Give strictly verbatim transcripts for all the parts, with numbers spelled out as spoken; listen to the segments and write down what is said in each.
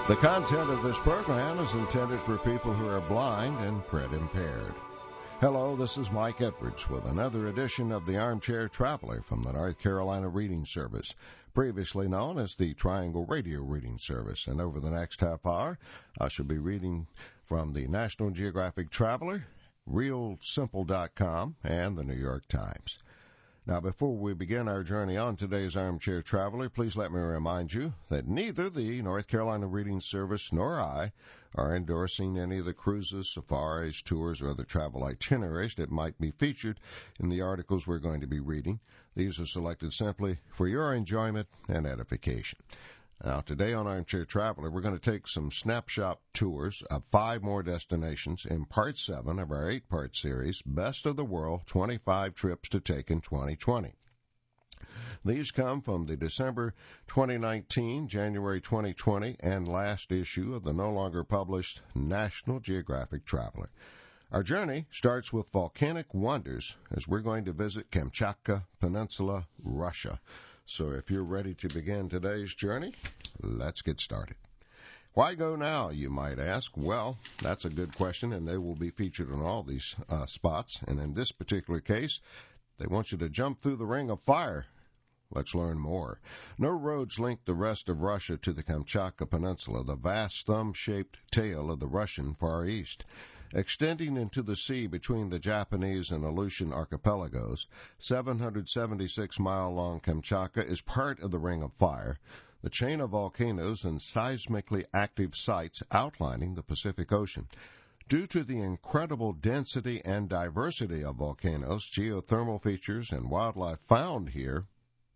The content of this program is intended for people who are blind and print impaired. Hello, this is Mike Edwards with another edition of the Armchair Traveler from the North Carolina Reading Service, previously known as the Triangle Radio Reading Service. And over the next half hour, I shall be reading from the National Geographic Traveler, Real Simple dot com, and the New York Times. Now, before we begin our journey on today's Armchair Traveler, please let me remind you that neither the North Carolina Reading Service nor I are endorsing any of the cruises, safaris, tours, or other travel itineraries that might be featured in the articles we're going to be reading. These are selected simply for your enjoyment and edification. Now, today on Armchair Traveler, we're going to take some snapshot tours of five more destinations in Part seven of our eight-part series, Best of the World, twenty-five Trips to Take in twenty twenty. These come from the December twenty nineteen, January twenty twenty, and last issue of the no longer published National Geographic Traveler. Our journey starts with volcanic wonders as we're going to visit Kamchatka Peninsula, Russia. So if you're ready to begin today's journey, let's get started. Why go now, you might ask? Well, that's a good question, and they will be featured on all these uh, spots. And in this particular case, they want you to jump through the ring of fire. Let's learn more. No roads link the rest of Russia to the Kamchatka Peninsula, the vast thumb-shaped tail of the Russian Far East. Extending into the sea between the Japanese and Aleutian archipelagos, seven hundred seventy-six mile long Kamchatka is part of the Ring of Fire, the chain of volcanoes and seismically active sites outlining the Pacific Ocean. Due to the incredible density and diversity of volcanoes, geothermal features, and wildlife found here,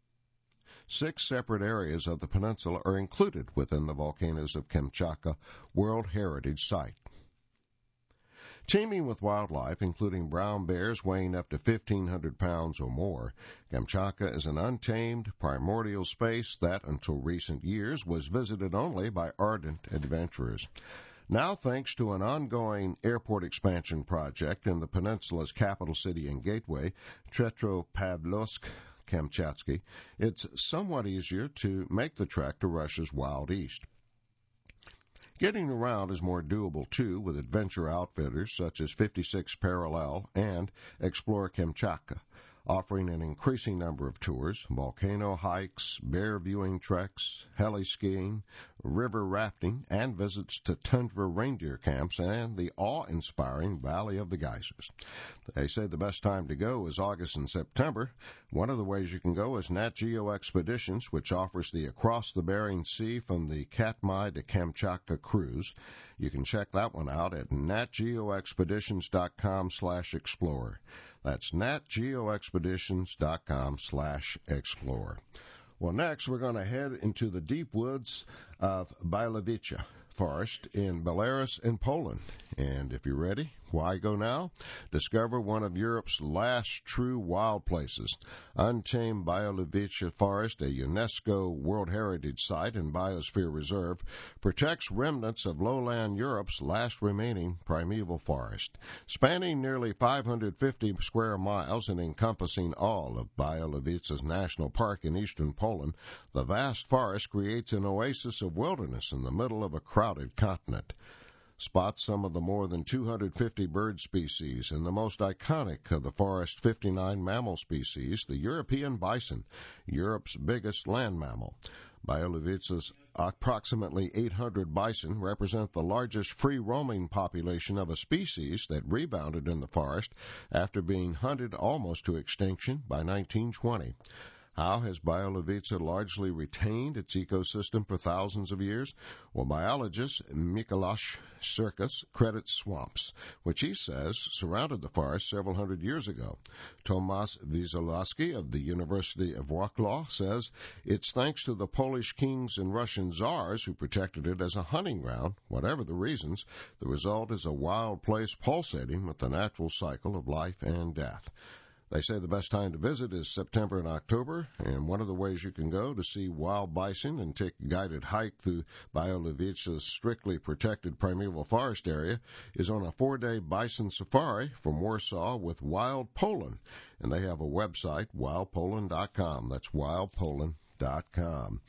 six separate areas of the peninsula are included within the Volcanoes of Kamchatka World Heritage Site. Teeming with wildlife, including brown bears weighing up to fifteen hundred pounds or more, Kamchatka is an untamed, primordial space that, until recent years, was visited only by ardent adventurers. Now, thanks to an ongoing airport expansion project in the peninsula's capital city and gateway, Petropavlovsk-Kamchatsky, it's somewhat easier to make the trek to Russia's wild east. Getting around is more doable, too, with adventure outfitters such as fifty-six Parallel and Explore Kamchatka, offering an increasing number of tours, volcano hikes, bear viewing treks, heli-skiing, river rafting, and visits to tundra reindeer camps and the awe-inspiring Valley of the Geysers. They say the best time to go is August and September. One of the ways you can go is Nat Geo Expeditions, which offers the Across the Bering Sea from the Katmai to Kamchatka cruise. You can check that one out at natgeoexpeditions.com slash explorer. That's natgeoexpeditions.com slash explorer. Well, next we're going to head into the deep woods of Bialowice Forest in Belarus and Poland. And if you're ready, why go now? Discover one of Europe's last true wild places. Untamed Bialowice Forest, a UNESCO World Heritage Site and Biosphere Reserve, protects remnants of lowland Europe's last remaining primeval forest. Spanning nearly five hundred fifty square miles and encompassing all of Bialowice's National Park in eastern Poland, the vast forest creates an oasis of wilderness in the middle of a crowded continent. Spot some of the more than two hundred fifty bird species and the most iconic of the forest's fifty-nine mammal species, the European bison, Europe's biggest land mammal. Bialowice's approximately eight hundred bison represent the largest free-roaming population of a species that rebounded in the forest after being hunted almost to extinction by nineteen twenty. How has Bialowice largely retained its ecosystem for thousands of years? Well, biologist Mikołaj Circus credits swamps, which he says surrounded the forest several hundred years ago. Tomasz Wieselowski of the University of Wrocław says it's thanks to the Polish kings and Russian czars who protected it as a hunting ground. Whatever the reasons, the result is a wild place pulsating with the natural cycle of life and death. They say the best time to visit is September and October, and one of the ways you can go to see wild bison and take a guided hike through Bialowice's strictly protected primeval forest area is on a four-day bison safari from Warsaw with Wild Poland, and they have a website, wild poland dot com. That's wild poland dot com.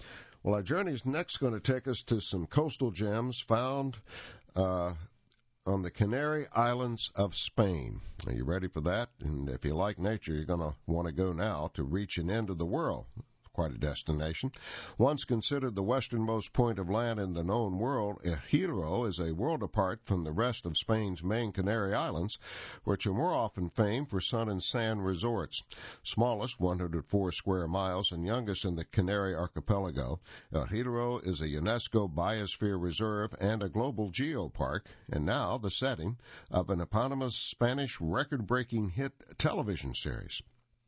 Well, our journey is next going to take us to some coastal gems found uh, on the Canary Islands of Spain. Are you ready for that? And if you like nature, you're going to want to go now to reach an end of the world. Quite a destination. Once considered the westernmost point of land in the known world, El Hierro is a world apart from the rest of Spain's main Canary Islands, which are more often famed for sun and sand resorts. Smallest, one hundred four square miles, and youngest in the Canary Archipelago, El Hierro is a UNESCO Biosphere Reserve and a global geopark, and now the setting of an eponymous Spanish record-breaking hit television series.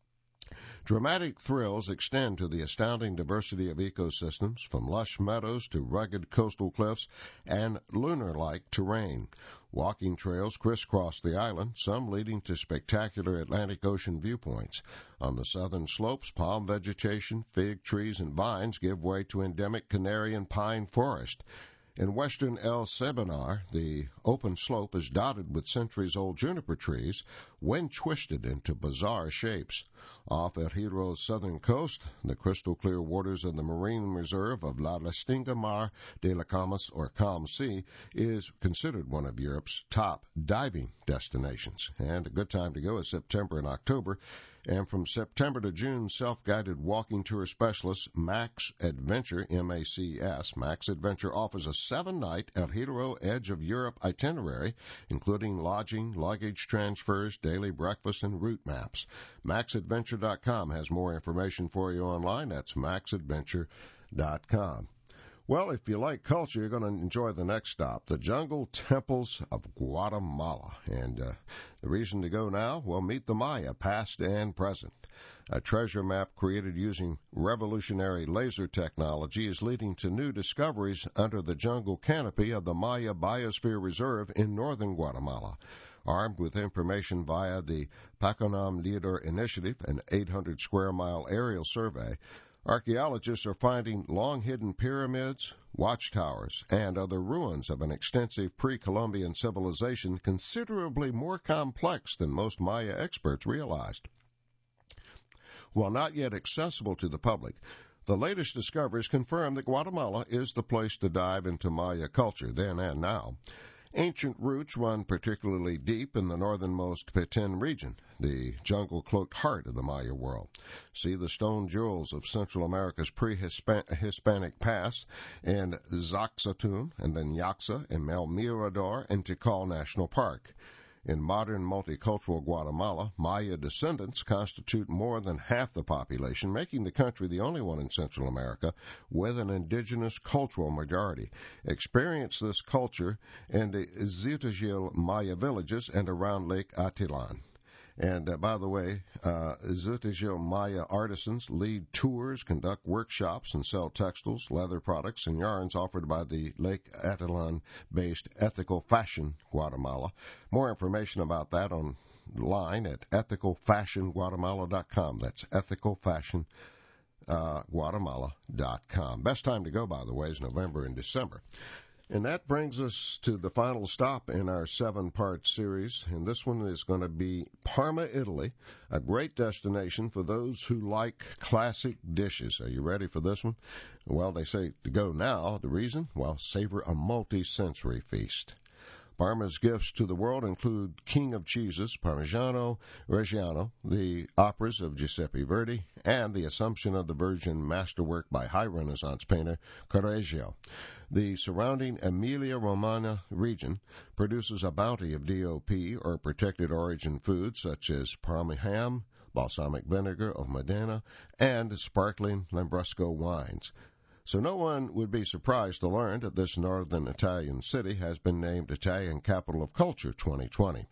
Dramatic thrills extend to the astounding diversity of ecosystems, from lush meadows to rugged coastal cliffs and lunar-like terrain. Walking trails crisscross the island, some leading to spectacular Atlantic Ocean viewpoints. On the southern slopes, palm vegetation, fig trees, and vines give way to endemic canary and pine forest. In western El Cebenar, the open slope is dotted with centuries-old juniper trees, wind-twisted into bizarre shapes. Off El Hierro's southern coast, the crystal-clear waters of the marine reserve of La Listinga Mar de la Camas, or Calm Sea, is considered one of Europe's top diving destinations. And a good time to go is September and October. And from September to June, self-guided walking tour specialist Max Adventure, M A C S, Max Adventure offers a seven-night El Hierro Edge of Europe itinerary, including lodging, luggage transfers, daily breakfast, and route maps. max adventure dot com has more information for you online. That's max adventure dot com. Well, if you like culture, you're going to enjoy the next stop, the Jungle Temples of Guatemala. And uh, the reason to go now? Well, meet the Maya, past and present. A treasure map created using revolutionary laser technology is leading to new discoveries under the jungle canopy of the Maya Biosphere Reserve in northern Guatemala. Armed with information via the Paconam Leader Initiative, an eight hundred square mile aerial survey, archaeologists are finding long-hidden pyramids, watchtowers, and other ruins of an extensive pre-Columbian civilization considerably more complex than most Maya experts realized. While not yet accessible to the public, the latest discoveries confirm that Guatemala is the place to dive into Maya culture then and now. Ancient roots run particularly deep in the northernmost Petén region, the jungle-cloaked heart of the Maya world. See the stone jewels of Central America's pre-Hispanic past in Zaxatun, and then Yaxa, and El Mirador, and Tikal National Park. In modern multicultural Guatemala, Maya descendants constitute more than half the population, making the country the only one in Central America with an indigenous cultural majority. Experience this culture in the Zutagil Maya villages and around Lake Atilan. And uh, by the way, uh, Zutagil Maya artisans lead tours, conduct workshops, and sell textiles, leather products, and yarns offered by the Lake Atilan-based Ethical Fashion Guatemala. More information about that online at ethical fashion guatemala dot com. That's ethical fashion guatemala dot com. Best time to go, by the way, is November and December. And that brings us to the final stop in our seven-part series, and this one is going to be Parma, Italy, a great destination for those who like classic dishes. Are you ready for this one? Well, they say to go now. The reason? Well, savor a multi-sensory feast. Parma's gifts to the world include King of Cheeses, Parmigiano Reggiano, the operas of Giuseppe Verdi, and the Assumption of the Virgin masterwork by high Renaissance painter Correggio. The surrounding Emilia-Romagna region produces a bounty of D O P, or protected origin foods, such as Parma ham, balsamic vinegar of Modena, and sparkling Lambrusco wines. So no one would be surprised to learn that this northern Italian city has been named Italian Capital of Culture twenty twenty.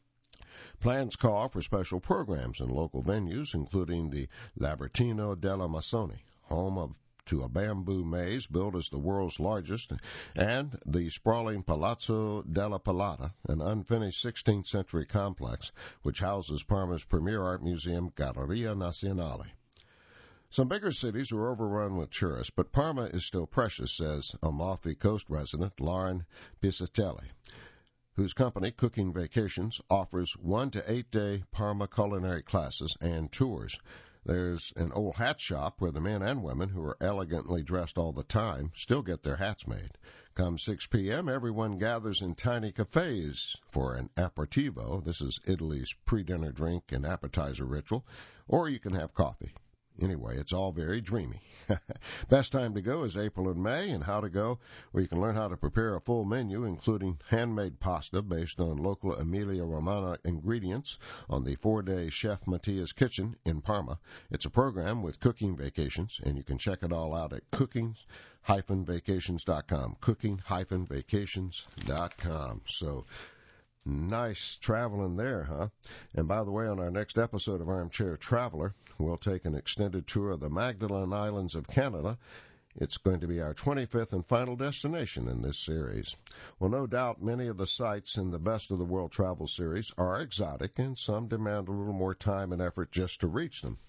Plans call for special programs in local venues, including the Labertino della Massoni, home of to a bamboo maze built as the world's largest, and the sprawling Palazzo della Palata, an unfinished sixteenth century complex which houses Parma's premier art museum, Galleria Nazionale. Some bigger cities are overrun with tourists, but Parma is still precious, says Amalfi Coast resident Lauren Piscitelli, whose company, Cooking Vacations, offers one- to eight-day Parma culinary classes and tours. There's an old hat shop where the men and women who are elegantly dressed all the time still get their hats made. Come six p.m., everyone gathers in tiny cafes for an aperitivo. This is Italy's pre-dinner drink and appetizer ritual. Or you can have coffee. Anyway, it's all very dreamy. Best time to go is April and May, and how to go, where you can learn how to prepare a full menu, including handmade pasta based on local Emilia-Romagna ingredients on the four-day Chef Mattia's Kitchen in Parma. It's a program with cooking vacations, and you can check it all out at cooking dash vacations dot com, cooking dash vacations dot com. So, nice traveling there, huh? And by the way, on our next episode of Armchair Traveler, we'll take an extended tour of the Magdalen Islands of Canada. It's going to be our twenty-fifth and final destination in this series. Well, no doubt many of the sites in the Best of the World Travel series are exotic, and some demand a little more time and effort just to reach them.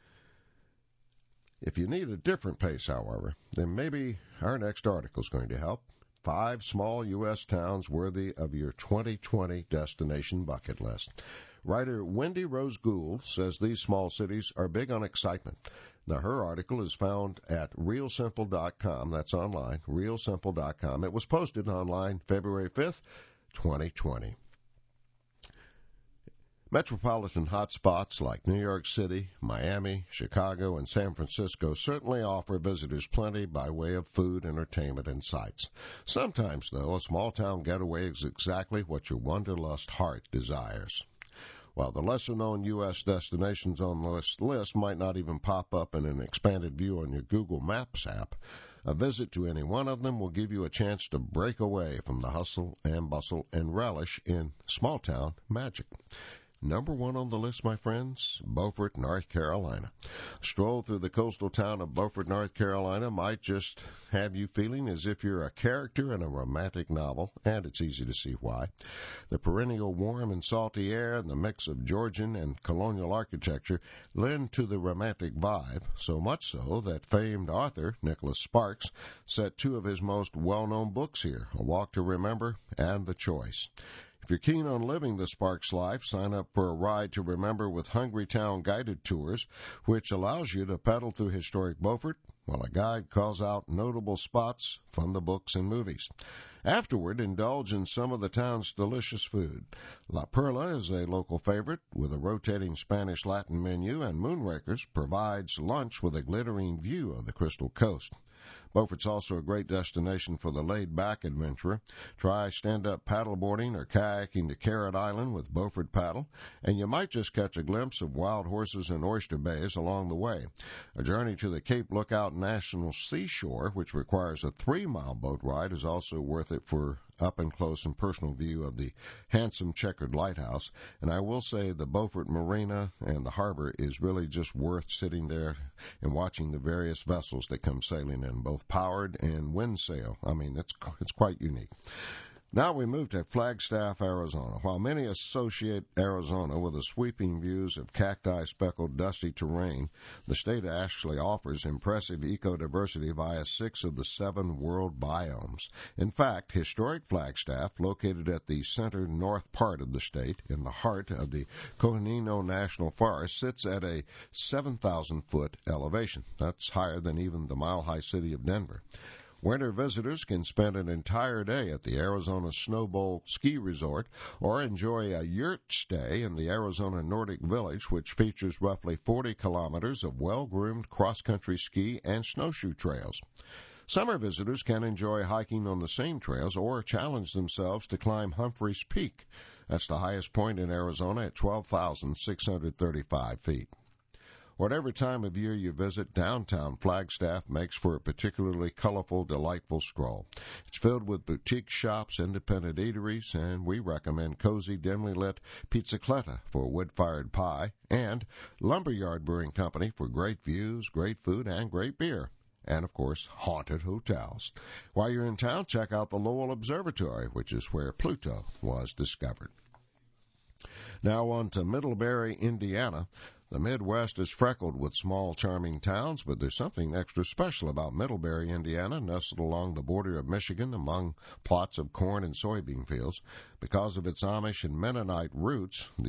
If you need a different pace, however, then maybe our next article is going to help. Five small U S towns worthy of your twenty twenty destination bucket list. Writer Wendy Rose Gould says these small cities are big on excitement. Now, her article is found at real simple dot com. That's online, real simple dot com. It was posted online February fifth, twenty twenty. Metropolitan hotspots like New York City, Miami, Chicago, and San Francisco certainly offer visitors plenty by way of food, entertainment, and sights. Sometimes, though, a small-town getaway is exactly what your wanderlust heart desires. While the lesser-known U S destinations on this list might not even pop up in an expanded view on your Google Maps app, a visit to any one of them will give you a chance to break away from the hustle and bustle and relish in small-town magic. Number one on the list, my friends, Beaufort, North Carolina. A stroll through the coastal town of Beaufort, North Carolina might just have you feeling as if you're a character in a romantic novel, and it's easy to see why. The perennial warm and salty air and the mix of Georgian and colonial architecture lend to the romantic vibe, so much so that famed author Nicholas Sparks set two of his most well-known books here, A Walk to Remember and The Choice. If you're keen on living the Sparks life, sign up for a ride to remember with Hungry Town Guided Tours, which allows you to pedal through historic Beaufort while a guide calls out notable spots from the books and movies. Afterward, indulge in some of the town's delicious food. La Perla is a local favorite with a rotating Spanish-Latin menu, and Moonrakers provides lunch with a glittering view of the Crystal Coast. Beaufort's also a great destination for the laid-back adventurer. Try stand-up paddleboarding or kayaking to Carrot Island with Beaufort Paddle, and you might just catch a glimpse of wild horses and oyster bays along the way. A journey to the Cape Lookout National Seashore, which requires a three-mile boat ride, is also worth it for up-and-close and personal view of the handsome checkered lighthouse. And I will say the Beaufort Marina and the harbor is really just worth sitting there and watching the various vessels that come sailing in, both powered and wind sail. I mean, it's it's quite unique. Now we move to Flagstaff, Arizona. While many associate Arizona with the sweeping views of cacti-speckled dusty terrain, the state actually offers impressive eco-diversity via six of the seven world biomes. In fact, historic Flagstaff, located at the center north part of the state, in the heart of the Coconino National Forest, sits at a seven thousand foot elevation. That's higher than even the mile-high city of Denver. Winter visitors can spend an entire day at the Arizona Snow Bowl Ski Resort or enjoy a yurt stay in the Arizona Nordic Village, which features roughly forty kilometers of well-groomed cross-country ski and snowshoe trails. Summer visitors can enjoy hiking on the same trails or challenge themselves to climb Humphreys Peak. That's the highest point in Arizona at twelve thousand six hundred thirty-five feet. Whatever time of year you visit, downtown Flagstaff makes for a particularly colorful, delightful stroll. It's filled with boutique shops, independent eateries, and we recommend cozy, dimly lit Pizzicletta for wood-fired pie and Lumberyard Brewing Company for great views, great food, and great beer. And, of course, haunted hotels. While you're in town, check out the Lowell Observatory, which is where Pluto was discovered. Now on to Middlebury, Indiana. The Midwest is freckled with small, charming towns, but there's something extra special about Middlebury, Indiana, nestled along the border of Michigan among plots of corn and soybean fields. Because of its Amish and Mennonite roots, the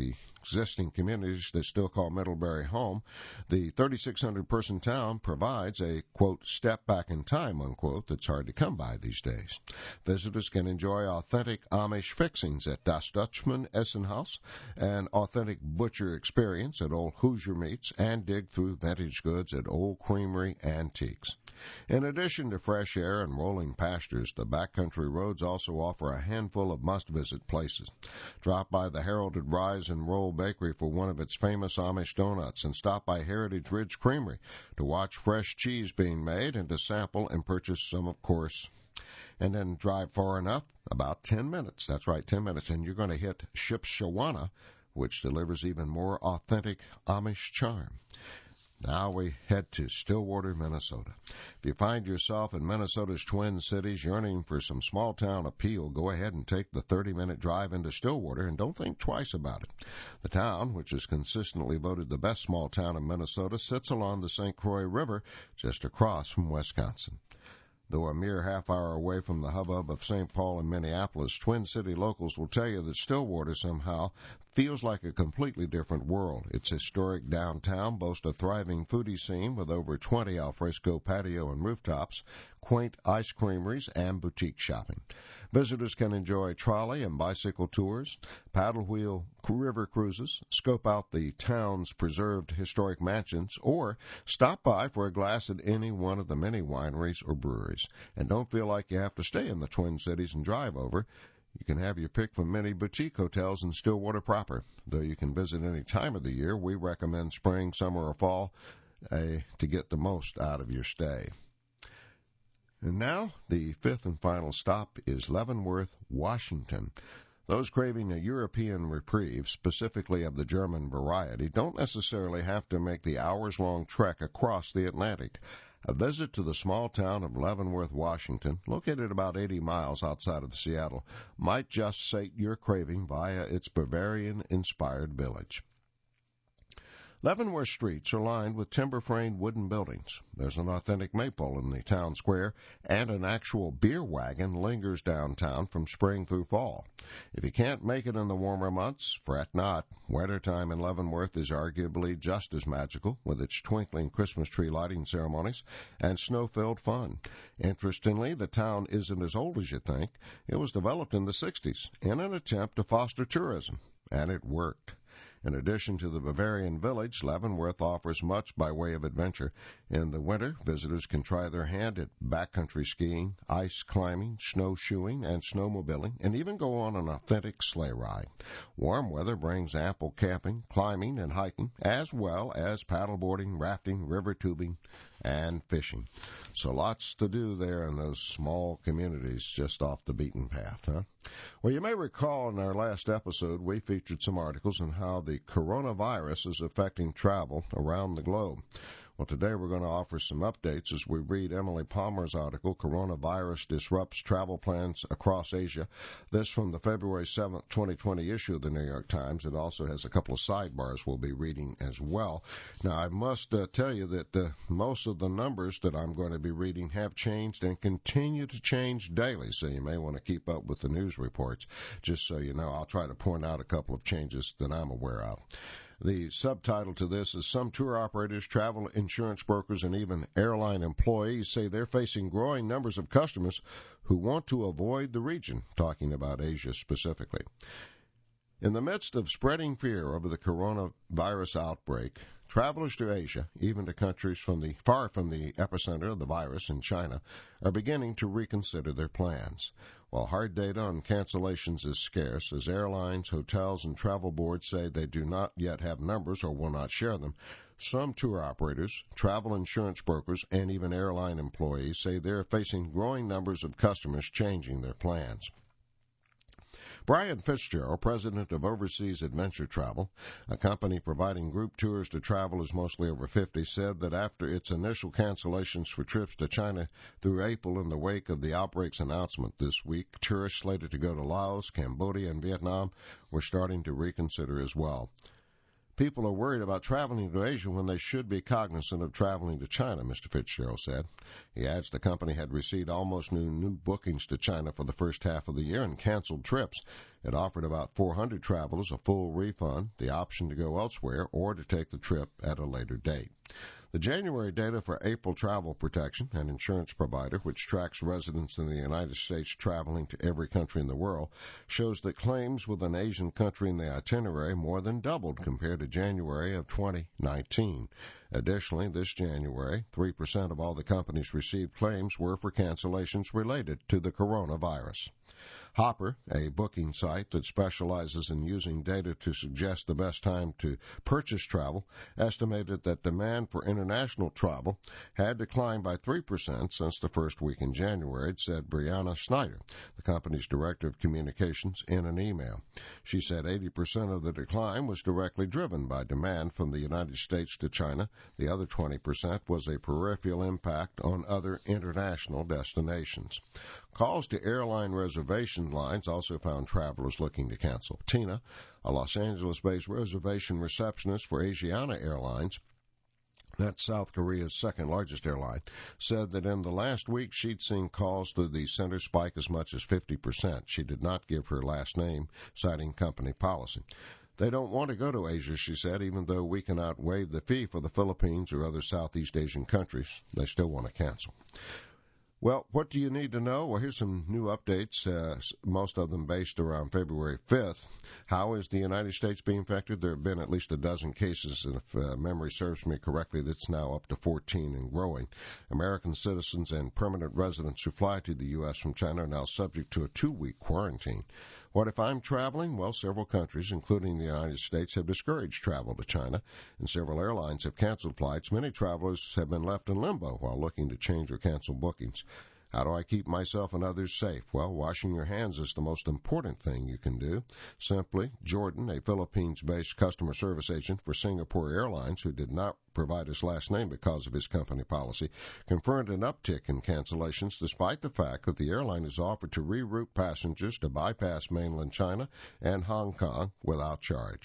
existing communities that still call Middlebury home, the thirty-six hundred person town provides a, quote, step back in time, unquote, that's hard to come by these days. Visitors can enjoy authentic Amish fixings at Das Dutchman Essenhaus, an authentic butcher experience at Old Hoosier Meats, and dig through vintage goods at Old Creamery Antiques. In addition to fresh air and rolling pastures, the backcountry roads also offer a handful of must-visit places. Drop by the heralded Rise and Roll Bakery for one of its famous Amish donuts, and stop by Heritage Ridge Creamery to watch fresh cheese being made and to sample and purchase some, of course. And then drive far enough, about ten minutes, that's right, ten minutes, and you're going to hit Shipshewana, which delivers even more authentic Amish charm. Now we head to Stillwater, Minnesota. If you find yourself in Minnesota's Twin Cities yearning for some small-town appeal, go ahead and take the thirty-minute drive into Stillwater and don't think twice about it. The town, which is consistently voted the best small town in Minnesota, sits along the Saint Croix River just across from Wisconsin. Though a mere half hour away from the hubbub of Saint Paul and Minneapolis, Twin City locals will tell you that Stillwater somehow feels like a completely different world. Its historic downtown boasts a thriving foodie scene with over twenty alfresco patio and rooftops, quaint ice creameries, and boutique shopping. Visitors can enjoy trolley and bicycle tours, paddle wheel river cruises, scope out the town's preserved historic mansions, or stop by for a glass at any one of the many wineries or breweries. And don't feel like you have to stay in the Twin Cities and drive over. You can have your pick from many boutique hotels in Stillwater proper. Though you can visit any time of the year, we recommend spring, summer, or fall uh, to get the most out of your stay. And now, the fifth and final stop is Leavenworth, Washington. Those craving a European reprieve, specifically of the German variety, don't necessarily have to make the hours-long trek across the Atlantic. A visit to the small town of Leavenworth, Washington, located about eighty miles outside of Seattle, might just sate your craving via its Bavarian-inspired village. Leavenworth streets are lined with timber-framed wooden buildings. There's an authentic maypole in the town square, and an actual beer wagon lingers downtown from spring through fall. If you can't make it in the warmer months, fret not. Wintertime in Leavenworth is arguably just as magical, with its twinkling Christmas tree lighting ceremonies and snow-filled fun. Interestingly, the town isn't as old as you think. It was developed in the sixties in an attempt to foster tourism, and it worked. In addition to the Bavarian village, Leavenworth offers much by way of adventure. In the winter, visitors can try their hand at backcountry skiing, ice climbing, snowshoeing, and snowmobiling, and even go on an authentic sleigh ride. Warm weather brings ample camping, climbing, and hiking, as well as paddleboarding, rafting, river tubing, and fishing. So lots to do there in those small communities just off the beaten path, huh? Well, you may recall in our last episode we featured some articles on how the coronavirus is affecting travel around the globe. Well, today we're going to offer some updates as we read Emily Palmer's article, Coronavirus Disrupts Travel Plans Across Asia. This from the February seventh, twenty twenty issue of the New York Times. It also has a couple of sidebars we'll be reading as well. Now, I must uh, tell you that uh, most of the numbers that I'm going to be reading have changed and continue to change daily, so you may want to keep up with the news reports. Just so you know, I'll try to point out a couple of changes that I'm aware of. The subtitle to this is Some Tour Operators, Travel Insurance Brokers, and even airline employees say they're facing growing numbers of customers who want to avoid the region, talking about Asia specifically. In the midst of spreading fear over the coronavirus outbreak, travelers to Asia, even to countries from the far from the epicenter of the virus in China, are beginning to reconsider their plans. While hard data on cancellations is scarce, as airlines, hotels, and travel boards say they do not yet have numbers or will not share them, some tour operators, travel insurance brokers, and even airline employees say they are facing growing numbers of customers changing their plans. Brian Fitzgerald, president of Overseas Adventure Travel, a company providing group tours to travelers mostly over fifty, said that after its initial cancellations for trips to China through April in the wake of the outbreak's announcement this week, tourists slated to go to Laos, Cambodia, and Vietnam were starting to reconsider as well. People are worried about traveling to Asia when they should be cognizant of traveling to China, Mister Fitzgerald said. He adds the company had received almost new, new bookings to China for the first half of the year and canceled trips. It offered about four hundred travelers a full refund, the option to go elsewhere, or to take the trip at a later date. The January data for April Travel Protection, an insurance provider which tracks residents in the United States traveling to every country in the world, shows that claims with an Asian country in the itinerary more than doubled compared to January of twenty nineteen. Additionally, this January, three percent of all the companies received claims were for cancellations related to the coronavirus. Hopper, a booking site that specializes in using data to suggest the best time to purchase travel, estimated that demand for international travel had declined by three percent since the first week in January, said Brianna Snyder, the company's director of communications, in an email. She said eighty percent of the decline was directly driven by demand from the United States to China. The other twenty percent was a peripheral impact on other international destinations. Calls to airline reservation lines also found travelers looking to cancel. Tina, a Los Angeles-based reservation receptionist for Asiana Airlines, that's South Korea's second-largest airline, said that in the last week she'd seen calls to the center spike as much as fifty percent. She did not give her last name, citing company policy. They don't want to go to Asia, she said, even though we cannot waive the fee for the Philippines or other Southeast Asian countries. They still want to cancel. Well, what do you need to know? Well, here's some new updates, uh, most of them based around February fifth. How is the United States being affected? There have been at least a dozen cases, and if uh, memory serves me correctly, that's now up to fourteen and growing. American citizens and permanent residents who fly to the U S from China are now subject to a two-week quarantine. What if I'm traveling? Well, several countries, including the United States, have discouraged travel to China, and several airlines have canceled flights. Many travelers have been left in limbo while looking to change or cancel bookings. How do I keep myself and others safe? Well, washing your hands is the most important thing you can do. Simply, Jordan, a Philippines-based customer service agent for Singapore Airlines, who did not provide his last name because of his company policy, confirmed an uptick in cancellations despite the fact that the airline has offered to reroute passengers to bypass mainland China and Hong Kong without charge.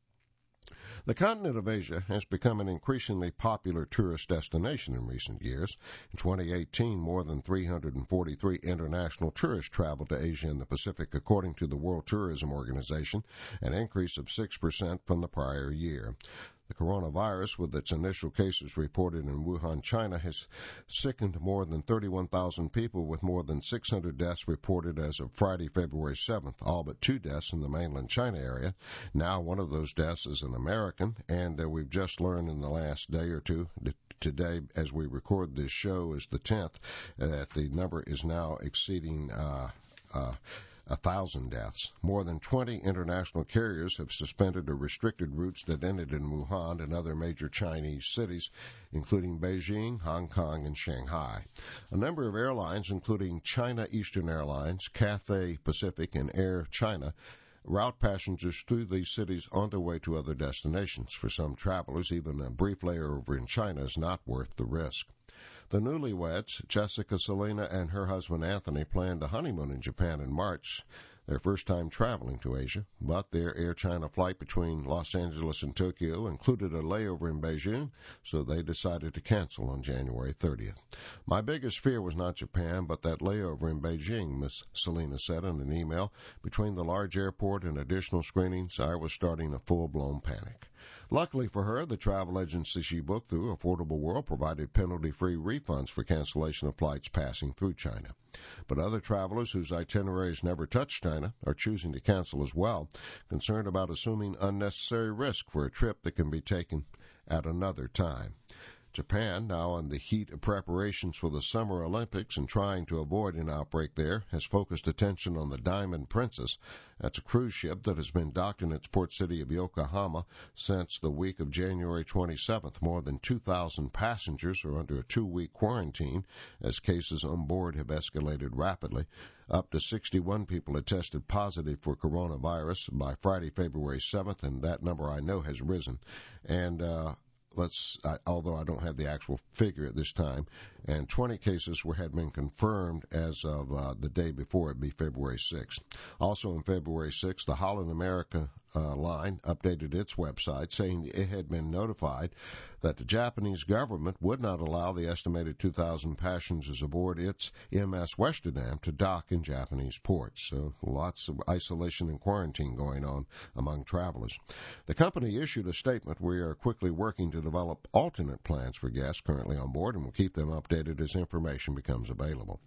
The continent of Asia has become an increasingly popular tourist destination in recent years. In twenty eighteen, more than three hundred forty-three international tourists traveled to Asia and the Pacific, according to the World Tourism Organization, an increase of six percent from the prior year. The coronavirus, with its initial cases reported in Wuhan, China, has sickened more than thirty-one thousand people, with more than six hundred deaths reported as of Friday, February seventh, all but two deaths in the mainland China area. Now one of those deaths is an American, and uh, we've just learned in the last day or two, today as we record this show is the tenth, uh, that the number is now exceeding uh, uh, a thousand deaths. More than twenty international carriers have suspended or restricted routes that ended in Wuhan and other major Chinese cities, including Beijing, Hong Kong, and Shanghai. A number of airlines, including China Eastern Airlines, Cathay Pacific, and Air China, route passengers through these cities on their way to other destinations. For some travelers, even a brief layover in China is not worth the risk. The newlyweds, Jessica Selena and her husband Anthony, planned a honeymoon in Japan in March, their first time traveling to Asia, but their Air China flight between Los Angeles and Tokyo included a layover in Beijing, so they decided to cancel on January thirtieth. My biggest fear was not Japan, but that layover in Beijing, Miss Selena said in an email. Between the large airport and additional screenings, I was starting a full-blown panic. Luckily for her, the travel agency she booked through, Affordable World, provided penalty-free refunds for cancellation of flights passing through China. But other travelers whose itineraries never touched China are choosing to cancel as well, concerned about assuming unnecessary risk for a trip that can be taken at another time. Japan, now in the heat of preparations for the Summer Olympics and trying to avoid an outbreak there, has focused attention on the Diamond Princess. That's a cruise ship that has been docked in its port city of Yokohama since the week of January twenty-seventh. More than two thousand passengers are under a two-week quarantine as cases on board have escalated rapidly. Up to sixty-one people had tested positive for coronavirus by Friday, February seventh, and that number I know has risen. And, uh, Let's, I, although I don't have the actual figure at this time, and twenty cases were had been confirmed as of uh, the day before, it'd be February sixth. Also on February sixth, the Holland America uh, Line updated its website saying it had been notified that the Japanese government would not allow the estimated two thousand passengers aboard its M S Westerdam to dock in Japanese ports. So lots of isolation and quarantine going on among travelers. The company issued a statement: "We are quickly working to develop alternate plans for guests currently on board and will keep them updated as information becomes available."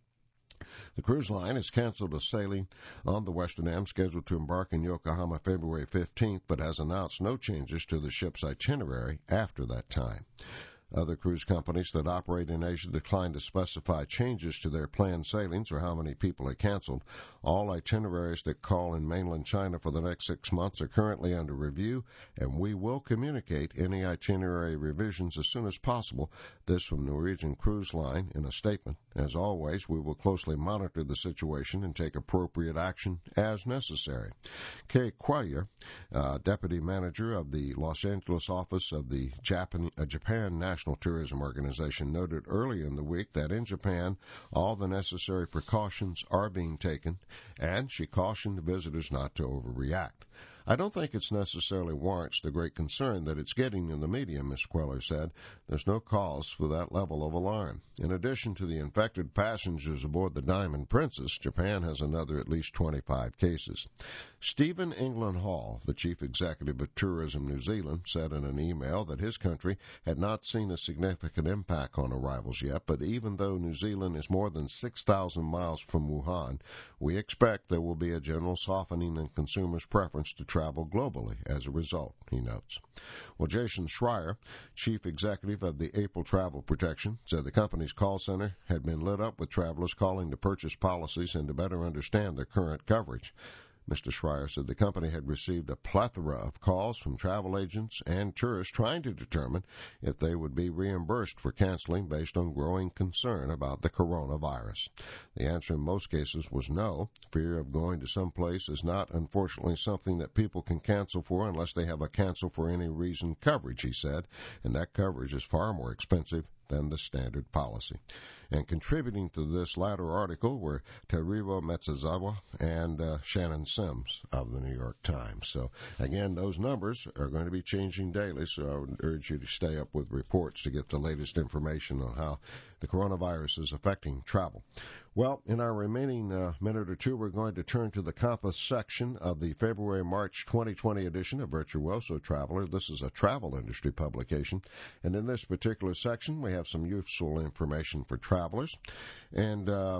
The cruise line has canceled a sailing on the Westerdam scheduled to embark in Yokohama February fifteenth, but has announced no changes to the ship's itinerary after that time. Other cruise companies that operate in Asia declined to specify changes to their planned sailings or how many people are canceled. All itineraries that call in mainland China for the next six months are currently under review, and we will communicate any itinerary revisions as soon as possible. This from Norwegian Cruise Line in a statement. As always, we will closely monitor the situation and take appropriate action as necessary. Kei Cuellar, uh, deputy manager of the Los Angeles office of the Japan, uh, Japan National National Tourism Organization, noted earlier in the week that in Japan all the necessary precautions are being taken, and she cautioned visitors not to overreact. "I don't think it's necessarily warrants the great concern that it's getting in the media," Miz Cuellar said. "There's no cause for that level of alarm." In addition to the infected passengers aboard the Diamond Princess, Japan has another at least twenty-five cases. Stephen England Hall, the chief executive of Tourism New Zealand, said in an email that his country had not seen a significant impact on arrivals yet, but even though New Zealand is more than six thousand miles from Wuhan, we expect there will be a general softening in consumers' preference to travel globally as a result, he notes. Well, Jason Schreier, chief executive of the April Travel Protection, said the company's call center had been lit up with travelers calling to purchase policies and to better understand their current coverage. Mister Schreier said the company had received a plethora of calls from travel agents and tourists trying to determine if they would be reimbursed for canceling based on growing concern about the coronavirus. The answer in most cases was no. Fear of going to some place is not, unfortunately, something that people can cancel for unless they have a cancel for any reason coverage, he said, and that coverage is far more expensive than the standard policy. And contributing to this latter article were Teruo Metsuzawa and uh, Shannon Sims of the New York Times. So, again, those numbers are going to be changing daily, so I would urge you to stay up with reports to get the latest information on how the coronavirus is affecting travel. Well, in our remaining uh, minute or two, we're going to turn to the Compass section of the February-March twenty twenty edition of Virtuoso Traveler. This is a travel industry publication, and in this particular section, we have some useful information for travelers, and uh,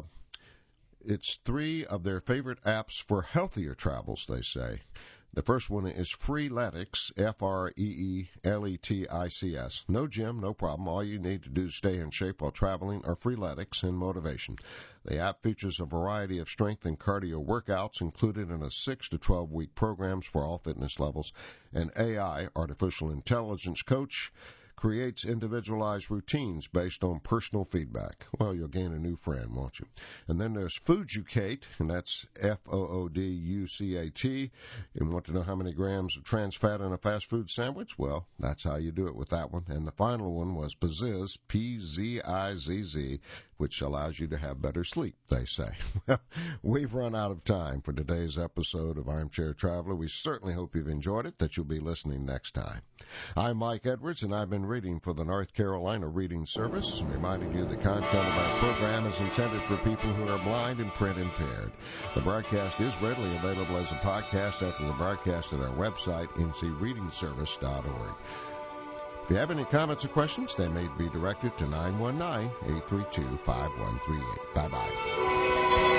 it's three of their favorite apps for healthier travels, they say. The first one is Freeletics, F R E E L E T I C S. No gym, no problem. All you need to do is stay in shape while traveling are Freeletics and motivation. The app features a variety of strength and cardio workouts included in a six to twelve week programs for all fitness levels. An A I, artificial intelligence coach, creates individualized routines based on personal feedback. Well, you'll gain a new friend, won't you? And then there's Fooducate, and that's F O O D U C A T. You want to know how many grams of trans fat in a fast food sandwich? Well, that's how you do it with that one. And the final one was Pziz, P Z I Z Z, which allows you to have better sleep, they say. Well, we've run out of time for today's episode of Armchair Traveler. We certainly hope you've enjoyed it, that you'll be listening next time. I'm Mike Edwards, and I've been reading for the North Carolina Reading Service, and reminding you the content of our program is intended for people who are blind and print impaired. The broadcast is readily available as a podcast after the broadcast at our website, n c reading service dot org. If you have any comments or questions, they may be directed to nine one nine, eight three two, five one three eight. Bye-bye.